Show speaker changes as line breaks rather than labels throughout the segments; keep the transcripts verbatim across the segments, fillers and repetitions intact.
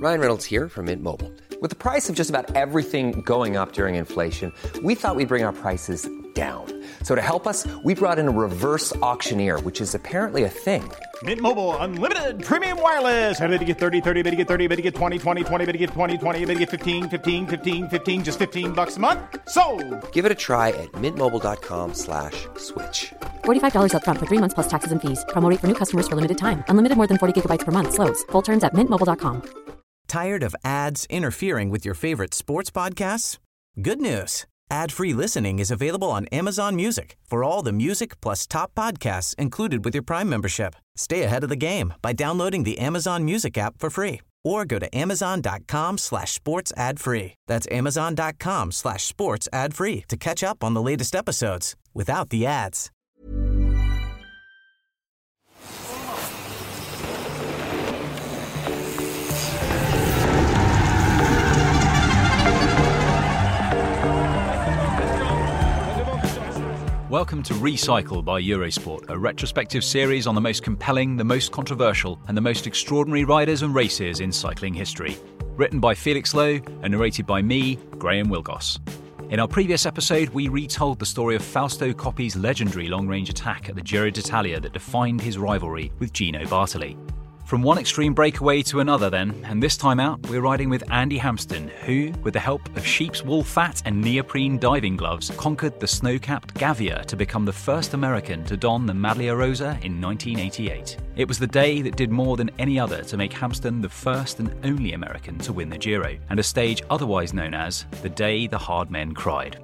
Ryan Reynolds here from Mint Mobile. With the price of just about everything going up during inflation, we thought we'd bring our prices down. So to help us, we brought in a reverse auctioneer, which is apparently a thing.
Mint Mobile Unlimited Premium Wireless. How to get thirty, thirty, how to get thirty, how to get twenty, twenty, twenty, how to get twenty, twenty, how to get fifteen, fifteen, fifteen, fifteen, just fifteen bucks a month? Sold!
Give it a try at mintmobile.com slash switch.
forty-five dollars up front for three months plus taxes and fees. Promo rate for new customers for limited time. Unlimited more than forty gigabytes per month. Slows full terms at mint mobile dot com.
Tired of ads interfering with your favorite sports podcasts? Good news. Ad-free listening is available on Amazon Music for all the music plus top podcasts included with your Prime membership. Stay ahead of the game by downloading the Amazon Music app for free or go to amazon.com slash sports ad free. That's amazon.com slash sports ad free to catch up on the latest episodes without the ads.
Welcome to Recycle by Eurosport, a retrospective series on the most compelling, the most controversial, and the most extraordinary riders and races in cycling history. Written by Felix Lowe and narrated by me, Graham Wilgoss. In our previous episode, we retold the story of Fausto Coppi's legendary long-range attack at the Giro d'Italia that defined his rivalry with Gino Bartali. From one extreme breakaway to another then, and this time out, we're riding with Andy Hampsten, who, with the help of sheep's wool fat and neoprene diving gloves, conquered the snow-capped Gavia to become the first American to don the Maglia Rosa in nineteen eighty-eight. It was the day that did more than any other to make Hampsten the first and only American to win the Giro, and a stage otherwise known as the day the hard men cried.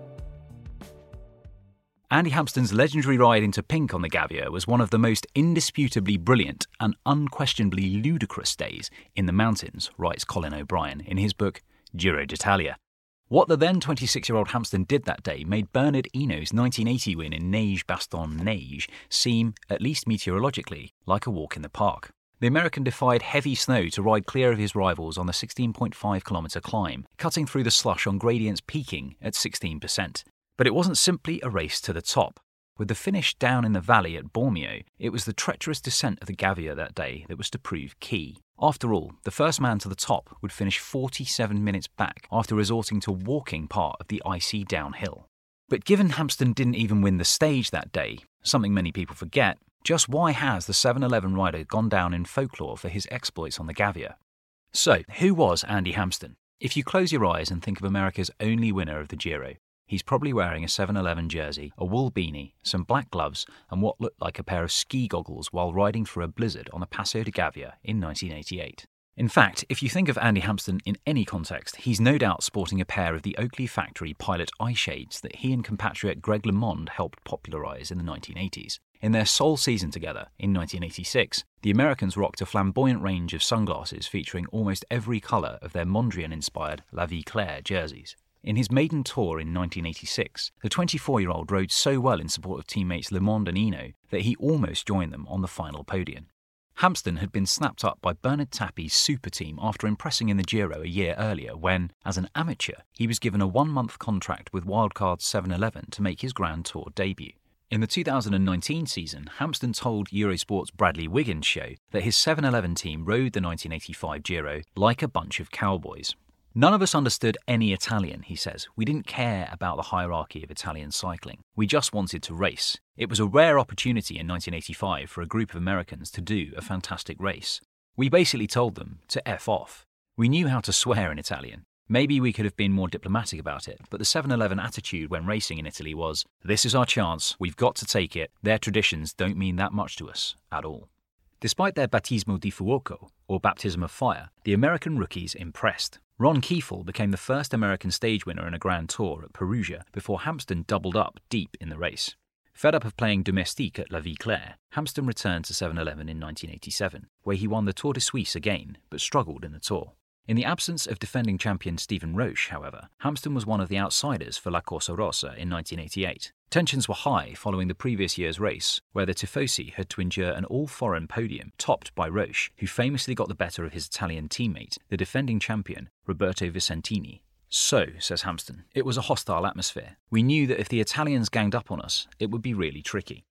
Andy Hampsten's legendary ride into pink on the Gavia was one of the most indisputably brilliant and unquestionably ludicrous days in the mountains, writes Colin O'Brien in his book Giro d'Italia. What the then twenty-six-year-old Hampsten did that day made Bernard Hinault's nineteen eighty win in Neige-Bastogne-Neige seem, at least meteorologically, like a walk in the park. The American defied heavy snow to ride clear of his rivals on the sixteen point five kilometre climb, cutting through the slush on gradients peaking at sixteen percent. But it wasn't simply a race to the top. With the finish down in the valley at Bormio, it was the treacherous descent of the Gavia that day that was to prove key. After all, the first man to the top would finish forty-seven minutes back after resorting to walking part of the icy downhill. But given Hampsten didn't even win the stage that day, something many people forget, just why has the seven eleven rider gone down in folklore for his exploits on the Gavia? So, who was Andy Hampsten? If you close your eyes and think of America's only winner of the Giro, he's probably wearing a seven eleven jersey, a wool beanie, some black gloves, and what looked like a pair of ski goggles while riding through a blizzard on the Passo di Gavia in nineteen eighty-eight. In fact, if you think of Andy Hampsten in any context, he's no doubt sporting a pair of the Oakley factory Pilot eye shades that he and compatriot Greg LeMond helped popularise in the nineteen eighties. In their sole season together, in nineteen eighty-six, the Americans rocked a flamboyant range of sunglasses featuring almost every colour of their Mondrian-inspired La Vie Claire jerseys. In his maiden tour in nineteen eighty-six, the twenty-four-year-old rode so well in support of teammates LeMond and Hinault that he almost joined them on the final podium. Hampsten had been snapped up by Bernard Tapie's super team after impressing in the Giro a year earlier when, as an amateur, he was given a one-month contract with Wildcard seven eleven to make his Grand Tour debut. In the two thousand nineteen season, Hampsten told Eurosport's Bradley Wiggins show that his seven eleven team rode the nineteen eighty-five Giro like a bunch of cowboys. None of us understood any Italian, he says. We didn't care about the hierarchy of Italian cycling. We just wanted to race. It was a rare opportunity in nineteen eighty-five for a group of Americans to do a fantastic race. We basically told them to F off. We knew how to swear in Italian. Maybe we could have been more diplomatic about it, but the seven eleven attitude when racing in Italy was, this is our chance, we've got to take it, their traditions don't mean that much to us at all. Despite their Battismo di Fuoco, or baptism of fire, the American rookies impressed. Ron Kiefel became the first American stage winner in a Grand Tour at Perugia before Hampsten doubled up deep in the race. Fed up of playing domestique at La Vie Claire, Hampsten returned to seven eleven in nineteen eighty-seven, where he won the Tour de Suisse again, but struggled in the Tour. In the absence of defending champion Stephen Roche, however, Hampsten was one of the outsiders for La Corsa Rossa in nineteen eighty-eight. Tensions were high following the previous year's race, where the Tifosi had to endure an all-foreign podium topped by Roche, who famously got the better of his Italian teammate, the defending champion Roberto Vicentini. So, says Hampsten, it was a hostile atmosphere. We knew that if the Italians ganged up on us, it would be really tricky.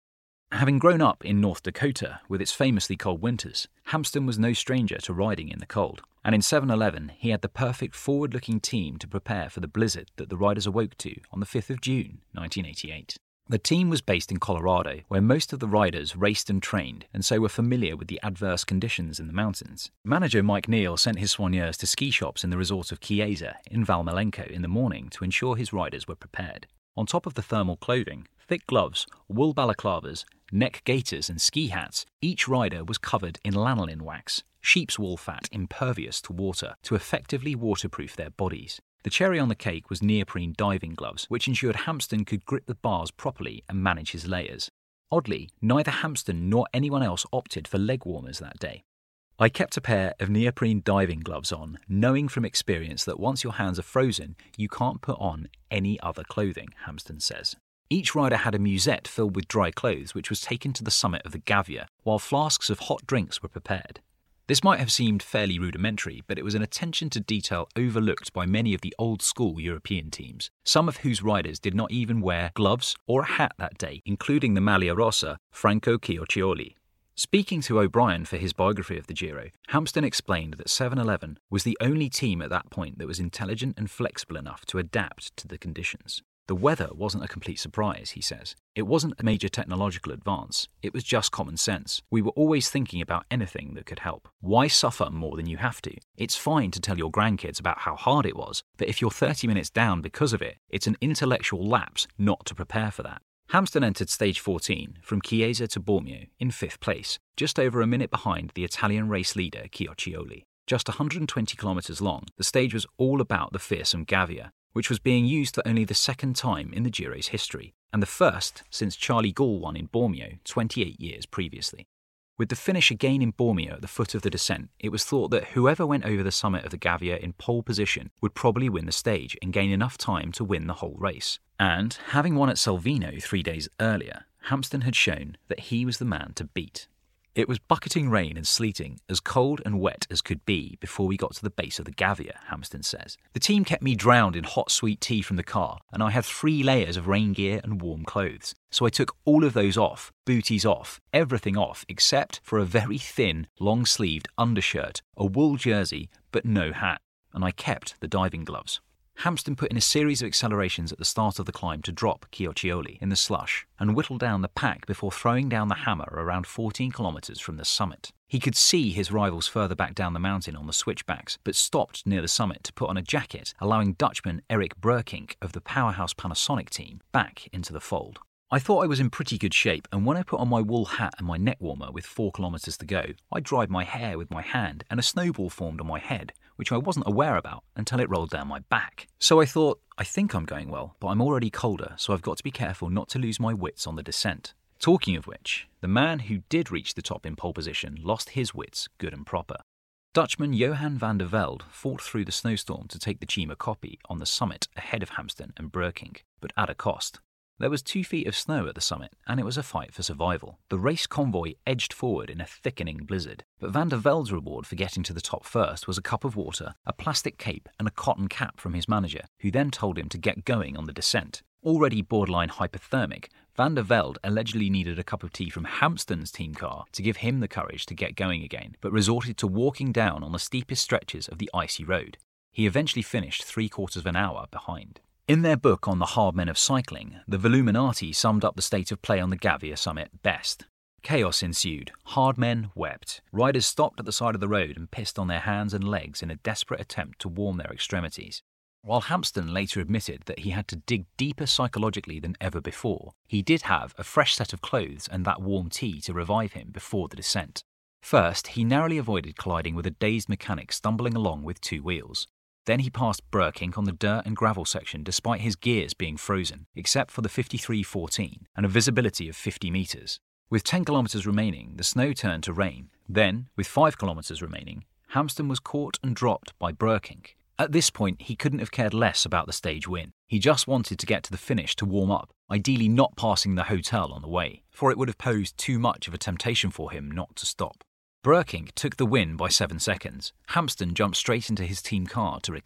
Having grown up in North Dakota with its famously cold winters, Hampsten was no stranger to riding in the cold. And in seven eleven, he had the perfect forward-looking team to prepare for the blizzard that the riders awoke to on the fifth of June, nineteen eighty-eight. The team was based in Colorado, where most of the riders raced and trained, and so were familiar with the adverse conditions in the mountains. Manager Mike Neal sent his soigneurs to ski shops in the resort of Chiesa in Valmalenco in the morning to ensure his riders were prepared. On top of the thermal clothing, thick gloves, wool balaclavas, neck gaiters and ski hats, each rider was covered in lanolin wax, sheep's wool fat impervious to water, to effectively waterproof their bodies. The cherry on the cake was neoprene diving gloves, which ensured Hampsten could grip the bars properly and manage his layers. Oddly, neither Hampsten nor anyone else opted for leg warmers that day. I kept a pair of neoprene diving gloves on, knowing from experience that once your hands are frozen, you can't put on any other clothing, Hampsten says. Each rider had a musette filled with dry clothes which was taken to the summit of the Gavia, while flasks of hot drinks were prepared. This might have seemed fairly rudimentary, but it was an attention to detail overlooked by many of the old-school European teams, some of whose riders did not even wear gloves or a hat that day, including the Maglia Rossa, Franco Chioccioli. Speaking to O'Brien for his biography of the Giro, Hampsten explained that seven eleven was the only team at that point that was intelligent and flexible enough to adapt to the conditions. The weather wasn't a complete surprise, he says. It wasn't a major technological advance. It was just common sense. We were always thinking about anything that could help. Why suffer more than you have to? It's fine to tell your grandkids about how hard it was, but if you're thirty minutes down because of it, it's an intellectual lapse not to prepare for that. Hampsten entered stage fourteen, from Chiesa to Bormio, in fifth place, just over a minute behind the Italian race leader Chioccioli. Just one hundred twenty kilometres long, the stage was all about the fearsome Gavia, which was being used for only the second time in the Giro's history, and the first since Charlie Gall won in Bormio twenty-eight years previously. With the finish again in Bormio at the foot of the descent, it was thought that whoever went over the summit of the Gavia in pole position would probably win the stage and gain enough time to win the whole race. And, having won at Salvino three days earlier, Hampsten had shown that he was the man to beat. It was bucketing rain and sleeting, as cold and wet as could be before we got to the base of the Gavia, Hampsten says. The team kept me drowned in hot sweet tea from the car, and I had three layers of rain gear and warm clothes. So I took all of those off, booties off, everything off, except for a very thin, long-sleeved undershirt, a wool jersey, but no hat, and I kept the diving gloves. Hampsten put in a series of accelerations at the start of the climb to drop Chioccioli in the slush and whittle down the pack before throwing down the hammer around fourteen kilometres from the summit. He could see his rivals further back down the mountain on the switchbacks, but stopped near the summit to put on a jacket, allowing Dutchman Erik Breukink of the powerhouse Panasonic team back into the fold. I thought I was in pretty good shape, and when I put on my wool hat and my neck warmer with four kilometres to go, I dried my hair with my hand and a snowball formed on my head, which I wasn't aware about until it rolled down my back. So I thought, I think I'm going well, but I'm already colder, so I've got to be careful not to lose my wits on the descent. Talking of which, the man who did reach the top in pole position lost his wits good and proper. Dutchman Johan van der Velde fought through the snowstorm to take the Cima Coppi on the summit ahead of Hampsten and Breukink, but at a cost. There was two feet of snow at the summit, and it was a fight for survival. The race convoy edged forward in a thickening blizzard, but Van der Velde's reward for getting to the top first was a cup of water, a plastic cape, and a cotton cap from his manager, who then told him to get going on the descent. Already borderline hypothermic, Van der Velde allegedly needed a cup of tea from Hampsten's team car to give him the courage to get going again, but resorted to walking down on the steepest stretches of the icy road. He eventually finished three quarters of an hour behind. In their book on the hard men of cycling, the Voluminati summed up the state of play on the Gavia summit best. Chaos ensued. Hard men wept. Riders stopped at the side of the road and pissed on their hands and legs in a desperate attempt to warm their extremities. While Hampsten later admitted that he had to dig deeper psychologically than ever before, he did have a fresh set of clothes and that warm tea to revive him before the descent. First, he narrowly avoided colliding with a dazed mechanic stumbling along with two wheels. Then he passed Breukink on the dirt and gravel section despite his gears being frozen, except for the fifty-three fourteen and a visibility of fifty metres. With ten kilometres remaining, the snow turned to rain. Then, with five kilometres remaining, Hampsten was caught and dropped by Breukink. At this point, he couldn't have cared less about the stage win. He just wanted to get to the finish to warm up, ideally not passing the hotel on the way, for it would have posed too much of a temptation for him not to stop. Breukink took the win by seven seconds. Hampsten jumped straight into his team car to recover.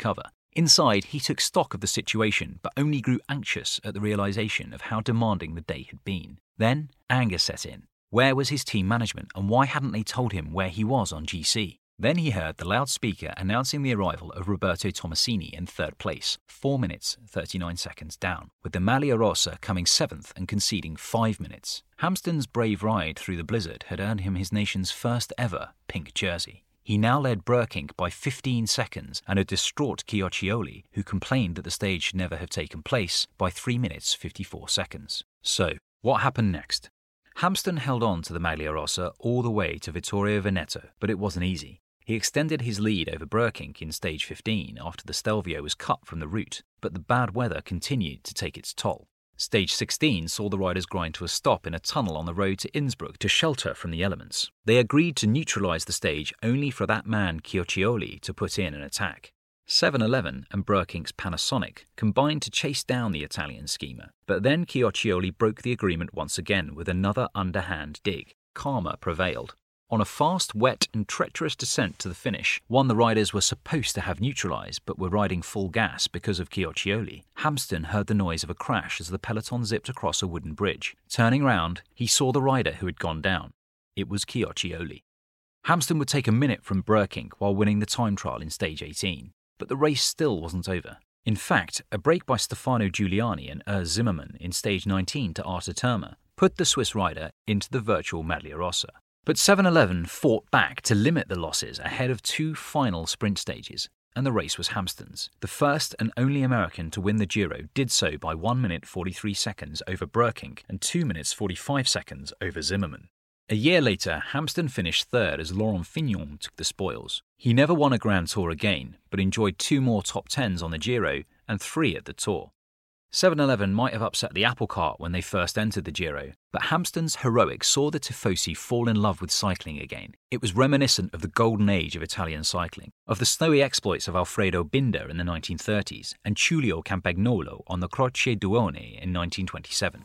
Inside, he took stock of the situation, but only grew anxious at the realisation of how demanding the day had been. Then, anger set in. Where was his team management, and why hadn't they told him where he was on G C? Then he heard the loudspeaker announcing the arrival of Roberto Tomasini in third place, four minutes thirty-nine seconds down, with the Maglia Rosa coming seventh and conceding five minutes. Hamston's brave ride through the blizzard had earned him his nation's first ever pink jersey. He now led Burkink by fifteen seconds and a distraught Chioccioli, who complained that the stage should never have taken place, by three minutes fifty-four seconds. So, what happened next? Hamston held on to the Maglia Rosa all the way to Vittorio Veneto, but it wasn't easy. He extended his lead over Burkink in stage fifteen after the Stelvio was cut from the route, but the bad weather continued to take its toll. Stage sixteen saw the riders grind to a stop in a tunnel on the road to Innsbruck to shelter from the elements. They agreed to neutralise the stage only for that man Chioccioli to put in an attack. seven eleven and Burkink's Panasonic combined to chase down the Italian schemer, but then Chioccioli broke the agreement once again with another underhand dig. Karma prevailed. On a fast, wet and treacherous descent to the finish, one the riders were supposed to have neutralised but were riding full gas because of Chioccioli, Hamston heard the noise of a crash as the peloton zipped across a wooden bridge. Turning round, he saw the rider who had gone down. It was Chioccioli. Hamston would take a minute from Burkink while winning the time trial in stage eighteen, but the race still wasn't over. In fact, a break by Stefano Giuliani and Urs Zimmermann in stage nineteen to Artur Termer put the Swiss rider into the virtual Maglia Rosa. But seven eleven fought back to limit the losses ahead of two final sprint stages, and the race was Hamston's. The first and only American to win the Giro did so by one minute forty-three seconds over Burkink and two minutes forty-five seconds over Zimmermann. A year later, Hamston finished third as Laurent Fignon took the spoils. He never won a Grand Tour again, but enjoyed two more top tens on the Giro and three at the Tour. seven eleven might have upset the apple cart when they first entered the Giro, but Hamston's heroics saw the Tifosi fall in love with cycling again. It was reminiscent of the golden age of Italian cycling, of the snowy exploits of Alfredo Binda in the nineteen thirties and Giulio Campagnolo on the Croce Duone in nineteen twenty-seven.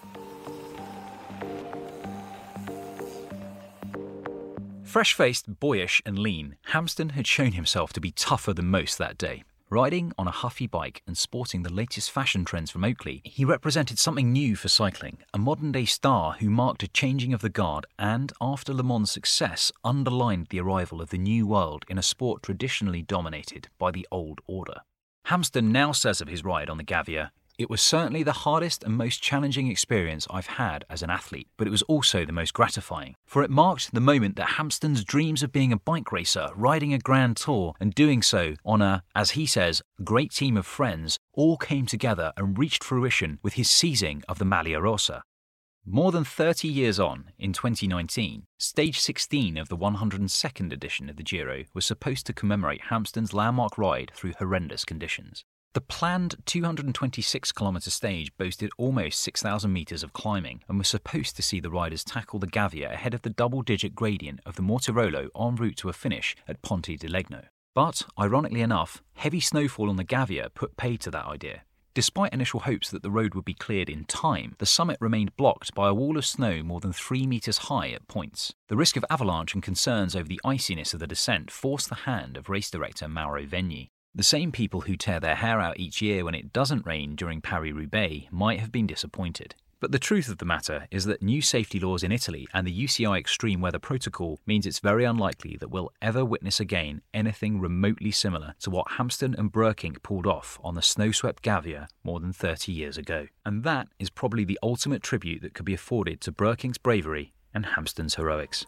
Fresh-faced, boyish and lean, Hamston had shown himself to be tougher than most that day. Riding on a huffy bike and sporting the latest fashion trends from Oakley, he represented something new for cycling, a modern-day star who marked a changing of the guard and, after Le Mans' success, underlined the arrival of the new world in a sport traditionally dominated by the old order. Hamston now says of his ride on the Gavia, "It was certainly the hardest and most challenging experience I've had as an athlete, but it was also the most gratifying, for it marked the moment that Hamston's dreams of being a bike racer, riding a Grand Tour, and doing so on a, as he says, great team of friends, all came together and reached fruition with his seizing of the Maglia Rosa." More than thirty years on, in twenty nineteen, stage sixteen of the one hundred second edition of the Giro was supposed to commemorate Hamston's landmark ride through horrendous conditions. The planned two hundred twenty-six kilometre stage boasted almost six thousand metres of climbing and was supposed to see the riders tackle the Gavia ahead of the double-digit gradient of the Mortirolo en route to a finish at Ponte di Legno. But, ironically enough, heavy snowfall on the Gavia put paid to that idea. Despite initial hopes that the road would be cleared in time, the summit remained blocked by a wall of snow more than three metres high at points. The risk of avalanche and concerns over the iciness of the descent forced the hand of race director Mauro Vegni. The same people who tear their hair out each year when it doesn't rain during Paris-Roubaix might have been disappointed. But the truth of the matter is that new safety laws in Italy and the U C I Extreme Weather Protocol means it's very unlikely that we'll ever witness again anything remotely similar to what Hamston and Burkink pulled off on the snow-swept Gavia more than thirty years ago. And that is probably the ultimate tribute that could be afforded to Burkink's bravery and Hamston's heroics.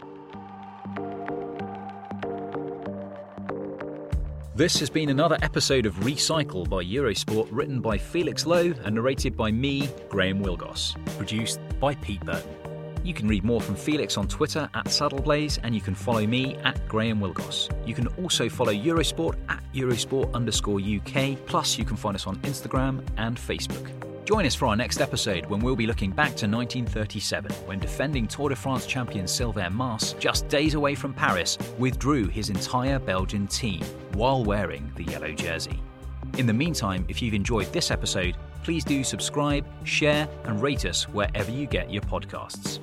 This has been another episode of Recycle by Eurosport, written by Felix Lowe and narrated by me, Graham Wilgoss. Produced by Pete Burton. You can read more from Felix on Twitter at Saddleblaze, and you can follow me at Graham Wilgoss. You can also follow Eurosport at Eurosport underscore UK, plus you can find us on Instagram and Facebook. Join us for our next episode when we'll be looking back to nineteen thirty-seven, when defending Tour de France champion Sylvain Mas, just days away from Paris, withdrew his entire Belgian team while wearing the yellow jersey. In the meantime, if you've enjoyed this episode, please do subscribe, share, and rate us wherever you get your podcasts.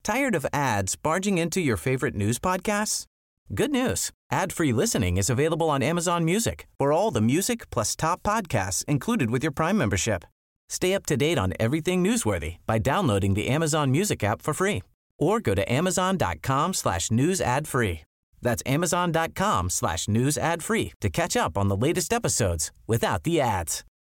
Tired of ads barging into your favorite news podcasts? Good news. Ad-free listening is available on Amazon Music for all the music plus top podcasts included with your Prime membership. Stay up to date on everything newsworthy by downloading the Amazon Music app for free or go to amazon.com slash news ad free. That's amazon.com slash news ad free to catch up on the latest episodes without the ads.